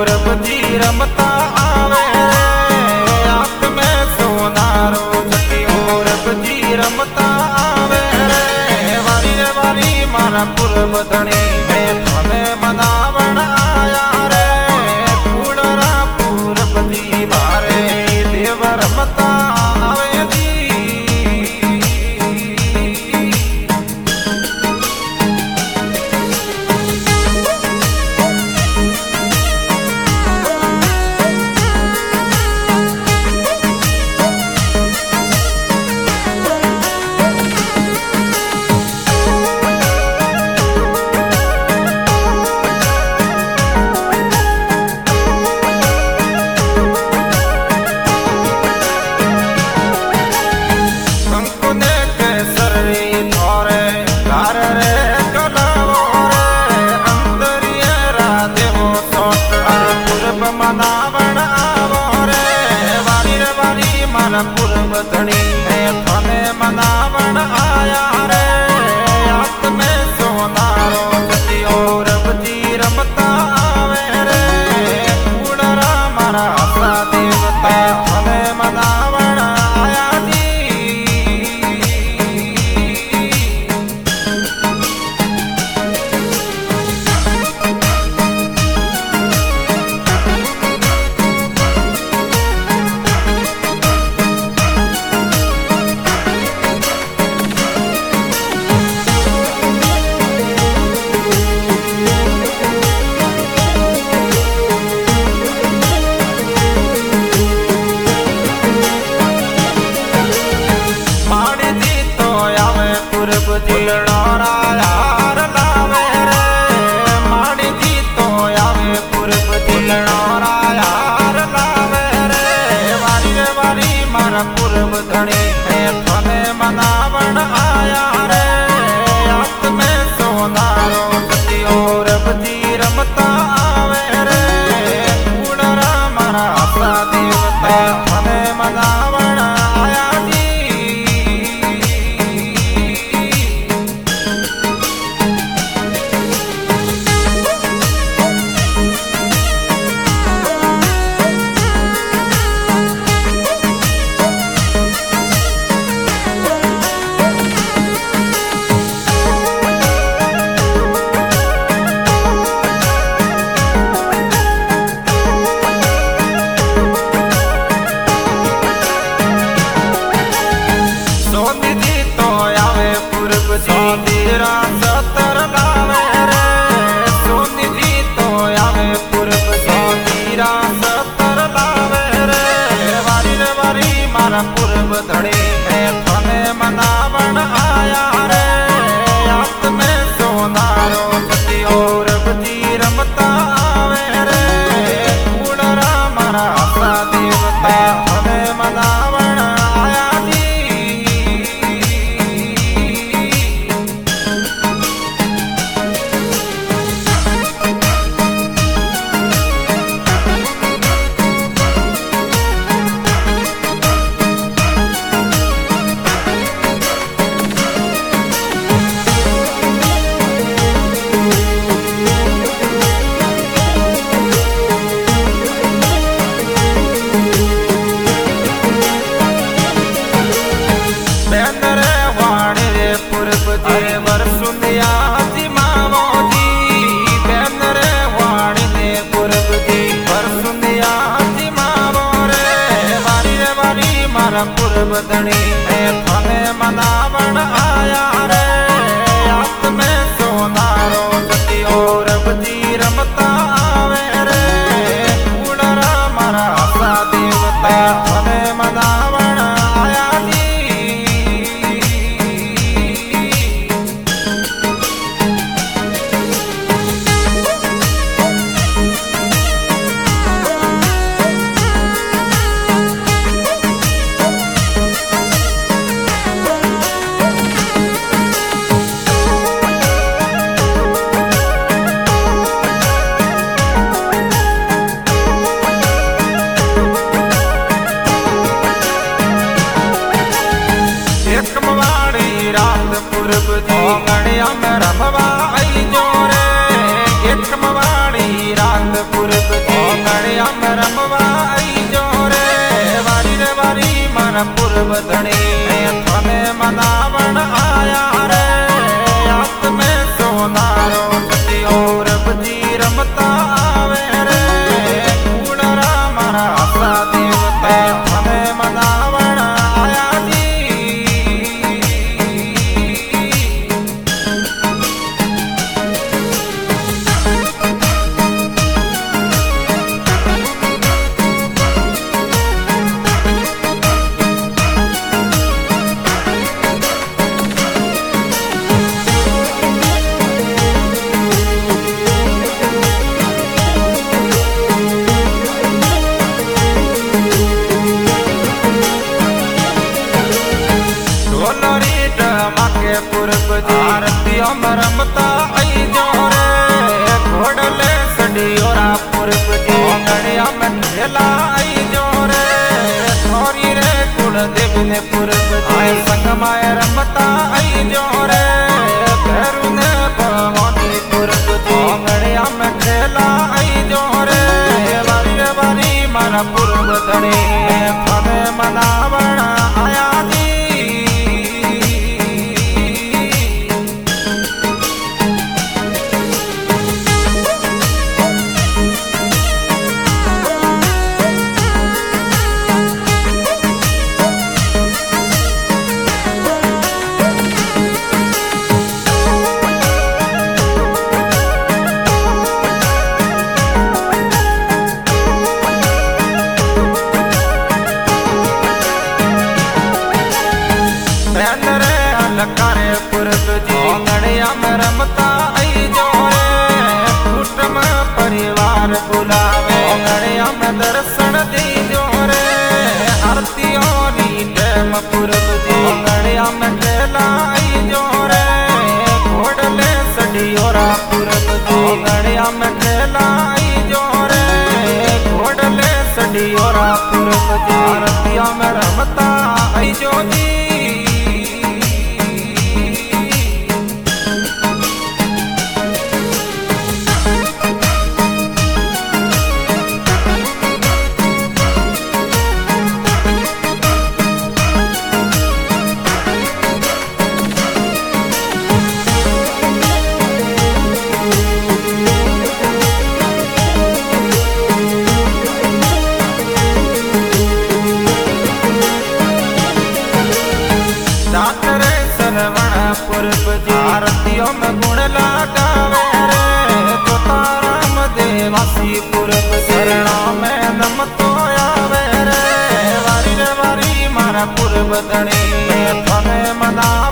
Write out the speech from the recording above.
रबजी रमता आवे आंख में सोनारो जतियो रबजी रमता आवे वारी रे वारी मारा पूर्व धणी मैं थने मनावण आया रे पूडरा पूरबजी मारे देव रमता आवे जी। मनावण आवो रे वारी रे वारी मारा पूर्व धणी मैं थने मनावण आया रे आंख में सोनारो जतियो रबजी रमता आवे रे पूडरा मारा आशा देवता थने मनावण आया जी। जिलड़ा यार लावे रे माड़ी जी तो आवे पूर्व जिलड़ा यार लावे रे वारी मारा पूर्व धणी मैं थने मनावण आया रे आंख में सोनारो जतियो रबजी रमता आवे रे पूडरा मारा आशा देवता थने मनावण आया जी। सोनीरा सतर लावे रे सोनी जी तो आवे पूर्व सोनीरा सतर लावे रे वारी मारा पूर्व धणी मैं थने मनावण आया रे आंख में सोनारो जतियो रबजी रमता आवे रे पूडरा मारा आशा देवता थने मनावण आया जी। वर सुनिया जी मावो जी बैन रे वाणी ने पूर्व जी वर सुनिया जी मावो रे वारी मारा पूर्व धणी मैं थने मनावण आया रे आंख में सोनारो जतियो रबजी रमता आवे रे पूडरा मारा आशा देवता थने मनावण आया जी। मारा पूर्व धनी थने मनावण आया रे हाथ में सोनारो छतियो रब जी रमता आवे रे कुड़रा मारा आशा देवता थने मनावण आया जी। पूर्व आरतियों में रमता आई जो रे घोड़ले सडियोरा पूर्व जी गड़िया में खेला आई जो रे थोरी रे कुल देवी ने पूर्व जी संग माए रमता आई जो रे भैरू ने भवानी पूर्व जी गड़िया में खेला आई जो रे वारी रे वारी मारा पूर्व धनी फने मनावण आया जी। लकारे पूर्व जी गड़िया में रमता आई जो रे कुटुंब परिवार बुलावे गड़िया में दर्शन दी जो रे आरतियों नी टेम पूर्व जी गड़िया में खेला आई जो रे घोड़ले सडियोरा पूर्व जी गड़िया में खेला आई जो रे घोड़ले सडियोरा पूर्व जी आरतियों में रमता आई जो जी। पूर्व जी आरतियों में गुण लगावे रे तो ताराम देवासी पूर्व शरणों में नम तो आवे रे वारी रे वारी मारा पूर्व धनी थने मना